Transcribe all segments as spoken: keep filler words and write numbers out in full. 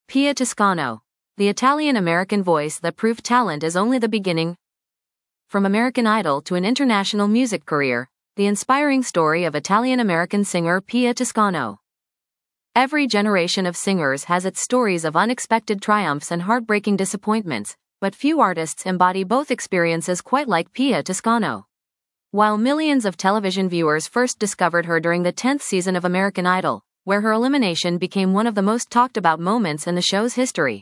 Pia Toscano, the Italian-American voice that proved talent is only the beginning. From American Idol to an international music career, the inspiring story of Italian-American singer Pia Toscano. Every generation of singers has its stories of unexpected triumphs and heartbreaking disappointments, but few artists embody both experiences quite like Pia Toscano. While millions of television viewers first discovered her during the tenth season of American Idol, where her elimination became one of the most talked about moments in the show's history.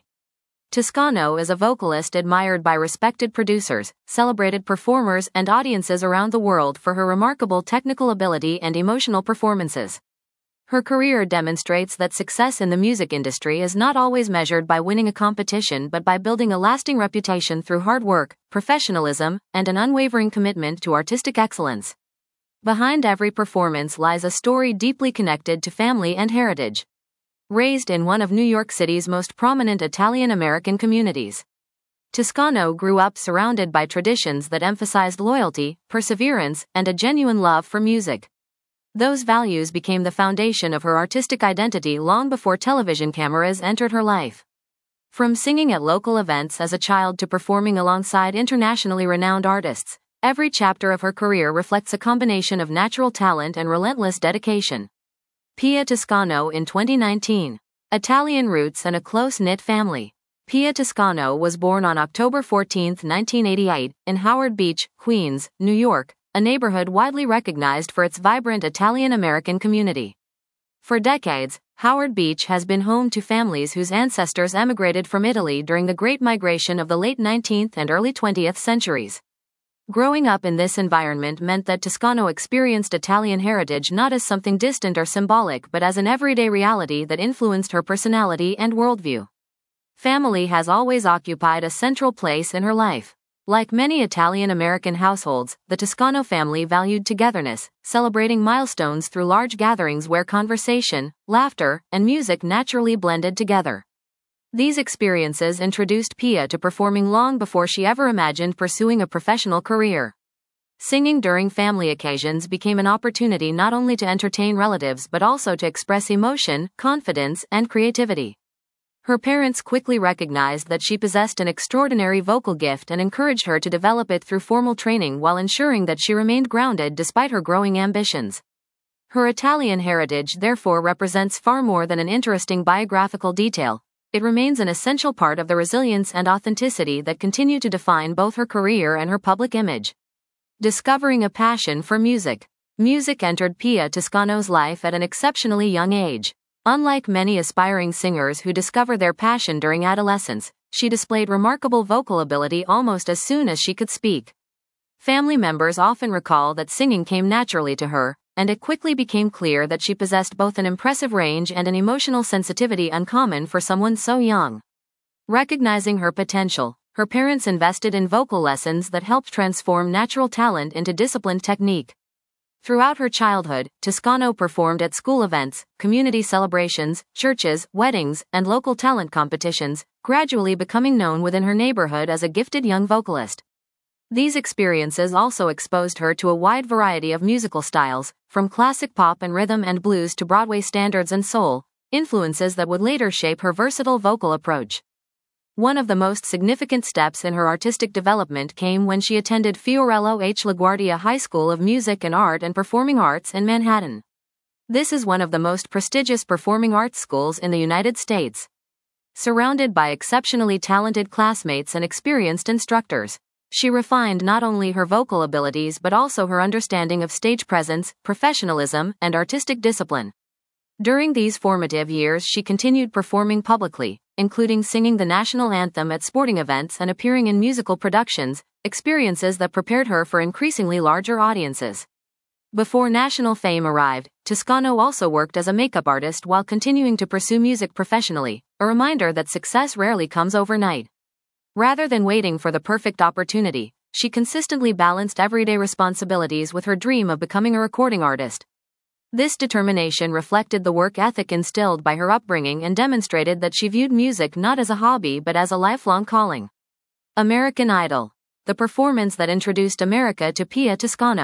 Toscano is a vocalist admired by respected producers, celebrated performers, and audiences around the world for her remarkable technical ability and emotional performances. Her career demonstrates that success in the music industry is not always measured by winning a competition but by building a lasting reputation through hard work, professionalism, and an unwavering commitment to artistic excellence. Behind every performance lies a story deeply connected to family and heritage. Raised in one of New York City's most prominent Italian-American communities, Toscano grew up surrounded by traditions that emphasized loyalty, perseverance, and a genuine love for music. Those values became the foundation of her artistic identity long before television cameras entered her life. From singing at local events as a child to performing alongside internationally renowned artists, every chapter of her career reflects a combination of natural talent and relentless dedication. Pia Toscano in twenty nineteen. Italian roots and a close-knit family. Pia Toscano was born on October fourteenth, nineteen eighty-eight, in Howard Beach, Queens, New York, a neighborhood widely recognized for its vibrant Italian-American community. For decades, Howard Beach has been home to families whose ancestors emigrated from Italy during the Great Migration of the late nineteenth and early twentieth centuries. Growing up in this environment meant that Toscano experienced Italian heritage not as something distant or symbolic but as an everyday reality that influenced her personality and worldview. Family has always occupied a central place in her life. Like many Italian-American households, the Toscano family valued togetherness, celebrating milestones through large gatherings where conversation, laughter, and music naturally blended together. These experiences introduced Pia to performing long before she ever imagined pursuing a professional career. Singing during family occasions became an opportunity not only to entertain relatives but also to express emotion, confidence, and creativity. Her parents quickly recognized that she possessed an extraordinary vocal gift and encouraged her to develop it through formal training while ensuring that she remained grounded despite her growing ambitions. Her Italian heritage therefore represents far more than an interesting biographical detail. It remains an essential part of the resilience and authenticity that continue to define both her career and her public image. Discovering a passion for music. Music entered Pia Toscano's life at an exceptionally young age. Unlike many aspiring singers who discover their passion during adolescence, she displayed remarkable vocal ability almost as soon as she could speak. Family members often recall that singing came naturally to her, and it quickly became clear that she possessed both an impressive range and an emotional sensitivity uncommon for someone so young. Recognizing her potential, her parents invested in vocal lessons that helped transform natural talent into disciplined technique. Throughout her childhood, Toscano performed at school events, community celebrations, churches, weddings, and local talent competitions, gradually becoming known within her neighborhood as a gifted young vocalist. These experiences also exposed her to a wide variety of musical styles, from classic pop and rhythm and blues to Broadway standards and soul, influences that would later shape her versatile vocal approach. One of the most significant steps in her artistic development came when she attended Fiorello H. LaGuardia High School of Music and Art and Performing Arts in Manhattan. This is one of the most prestigious performing arts schools in the United States. Surrounded by exceptionally talented classmates and experienced instructors, she refined not only her vocal abilities but also her understanding of stage presence, professionalism, and artistic discipline. During these formative years, she continued performing publicly, including singing the national anthem at sporting events and appearing in musical productions, experiences that prepared her for increasingly larger audiences. Before national fame arrived, Toscano also worked as a makeup artist while continuing to pursue music professionally, a reminder that success rarely comes overnight. Rather than waiting for the perfect opportunity, she consistently balanced everyday responsibilities with her dream of becoming a recording artist. This determination reflected the work ethic instilled by her upbringing and demonstrated that she viewed music not as a hobby but as a lifelong calling. American Idol. The performance that introduced America to Pia Toscano.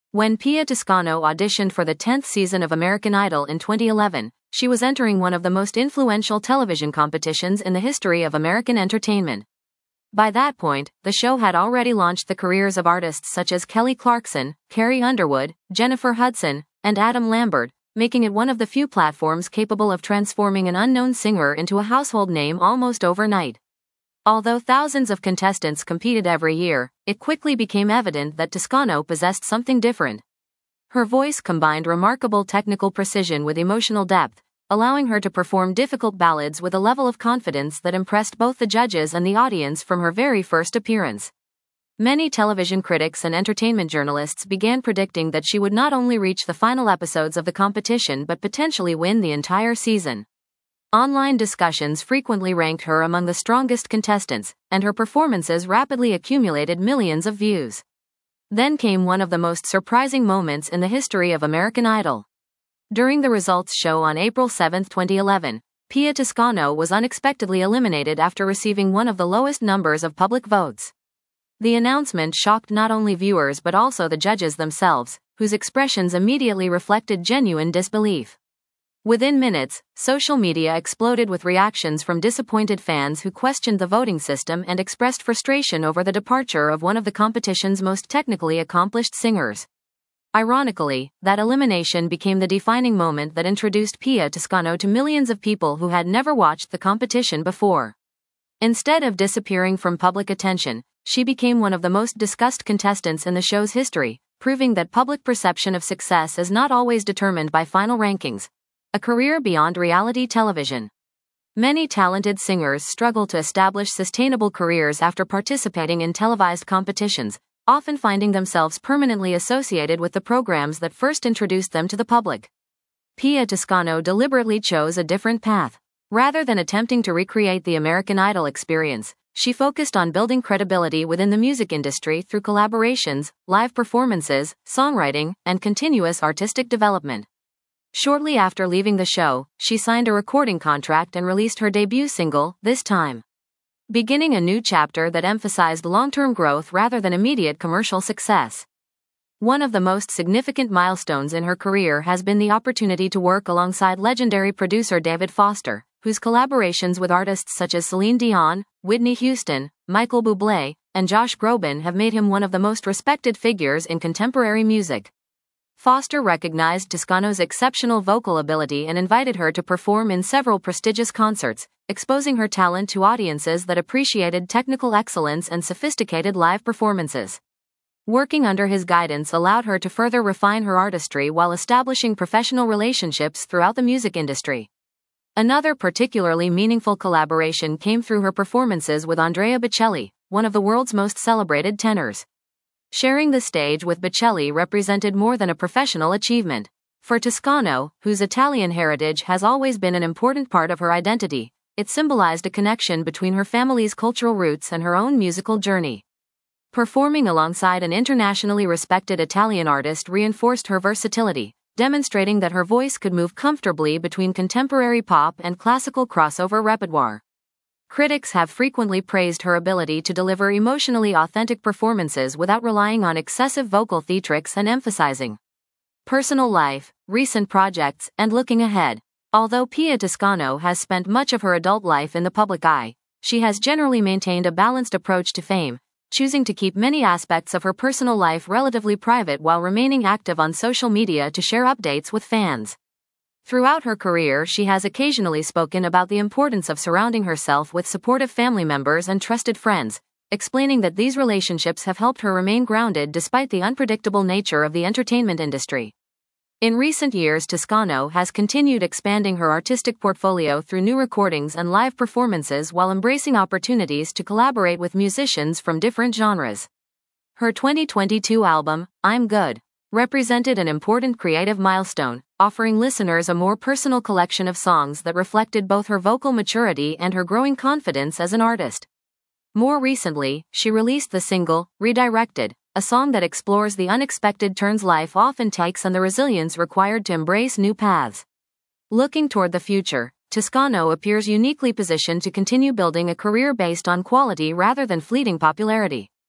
When Pia Toscano auditioned for the tenth season of American Idol in twenty eleven, she was entering one of the most influential television competitions in the history of American entertainment. By that point, the show had already launched the careers of artists such as Kelly Clarkson, Carrie Underwood, Jennifer Hudson, and Adam Lambert, making it one of the few platforms capable of transforming an unknown singer into a household name almost overnight. Although thousands of contestants competed every year, it quickly became evident that Toscano possessed something different. Her voice combined remarkable technical precision with emotional depth, allowing her to perform difficult ballads with a level of confidence that impressed both the judges and the audience from her very first appearance. Many television critics and entertainment journalists began predicting that she would not only reach the final episodes of the competition but potentially win the entire season. Online discussions frequently ranked her among the strongest contestants, and her performances rapidly accumulated millions of views. Then came one of the most surprising moments in the history of American Idol. During the results show on April seventh, twenty eleven, Pia Toscano was unexpectedly eliminated after receiving one of the lowest numbers of public votes. The announcement shocked not only viewers but also the judges themselves, whose expressions immediately reflected genuine disbelief. Within minutes, social media exploded with reactions from disappointed fans who questioned the voting system and expressed frustration over the departure of one of the competition's most technically accomplished singers. Ironically, that elimination became the defining moment that introduced Pia Toscano to millions of people who had never watched the competition before. Instead of disappearing from public attention, she became one of the most discussed contestants in the show's history, proving that public perception of success is not always determined by final rankings. A career beyond reality television. Many talented singers struggle to establish sustainable careers after participating in televised competitions, often finding themselves permanently associated with the programs that first introduced them to the public. Pia Toscano deliberately chose a different path. Rather than attempting to recreate the American Idol experience, she focused on building credibility within the music industry through collaborations, live performances, songwriting, and continuous artistic development. Shortly after leaving the show, she signed a recording contract and released her debut single, This Time, beginning a new chapter that emphasized long-term growth rather than immediate commercial success. One of the most significant milestones in her career has been the opportunity to work alongside legendary producer David Foster, whose collaborations with artists such as Celine Dion, Whitney Houston, Michael Bublé, and Josh Groban have made him one of the most respected figures in contemporary music. Foster recognized Toscano's exceptional vocal ability and invited her to perform in several prestigious concerts, exposing her talent to audiences that appreciated technical excellence and sophisticated live performances. Working under his guidance allowed her to further refine her artistry while establishing professional relationships throughout the music industry. Another particularly meaningful collaboration came through her performances with Andrea Bocelli, one of the world's most celebrated tenors. Sharing the stage with Bocelli represented more than a professional achievement. For Toscano, whose Italian heritage has always been an important part of her identity, it symbolized a connection between her family's cultural roots and her own musical journey. Performing alongside an internationally respected Italian artist reinforced her versatility, demonstrating that her voice could move comfortably between contemporary pop and classical crossover repertoire. Critics have frequently praised her ability to deliver emotionally authentic performances without relying on excessive vocal theatrics and emphasizing personal life, recent projects, and looking ahead. Although Pia Toscano has spent much of her adult life in the public eye, she has generally maintained a balanced approach to fame, choosing to keep many aspects of her personal life relatively private while remaining active on social media to share updates with fans. Throughout her career, she has occasionally spoken about the importance of surrounding herself with supportive family members and trusted friends, explaining that these relationships have helped her remain grounded despite the unpredictable nature of the entertainment industry. In recent years, Toscano has continued expanding her artistic portfolio through new recordings and live performances while embracing opportunities to collaborate with musicians from different genres. Her twenty twenty-two album, I'm Good, represented an important creative milestone, offering listeners a more personal collection of songs that reflected both her vocal maturity and her growing confidence as an artist. More recently, she released the single, Redirected, a song that explores the unexpected turns life often takes and the resilience required to embrace new paths. Looking toward the future, Toscano appears uniquely positioned to continue building a career based on quality rather than fleeting popularity.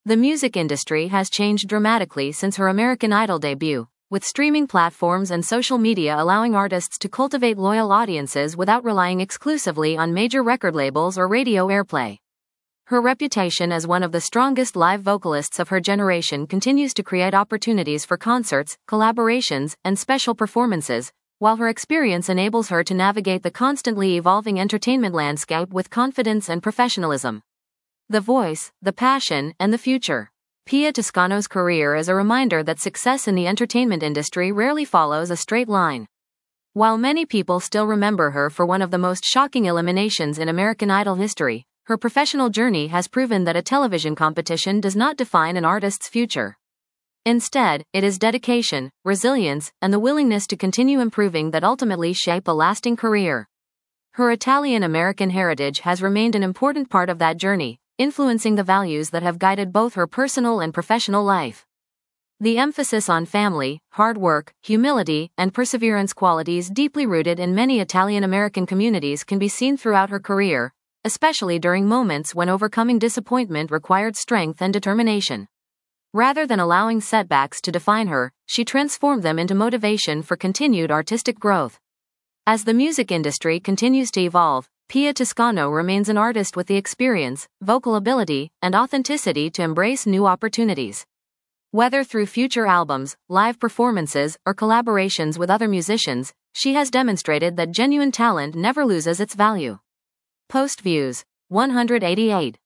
The music industry has changed dramatically since her American Idol debut, with streaming platforms and social media allowing artists to cultivate loyal audiences without relying exclusively on major record labels or radio airplay. Her reputation as one of the strongest live vocalists of her generation continues to create opportunities for concerts, collaborations, and special performances, while her experience enables her to navigate the constantly evolving entertainment landscape with confidence and professionalism. The voice, the passion, and the future. Pia Toscano's career is a reminder that success in the entertainment industry rarely follows a straight line. While many people still remember her for one of the most shocking eliminations in American Idol history, her professional journey has proven that a television competition does not define an artist's future. Instead, it is dedication, resilience, and the willingness to continue improving that ultimately shape a lasting career. Her Italian-American heritage has remained an important part of that journey, influencing the values that have guided both her personal and professional life. The emphasis on family, hard work, humility, and perseverance, qualities deeply rooted in many Italian-American communities, can be seen throughout her career, especially during moments when overcoming disappointment required strength and determination. Rather than allowing setbacks to define her, she transformed them into motivation for continued artistic growth. As the music industry continues to evolve, Pia Toscano remains an artist with the experience, vocal ability, and authenticity to embrace new opportunities. Whether through future albums, live performances, or collaborations with other musicians, she has demonstrated that genuine talent never loses its value. Post views, one hundred eighty-eight.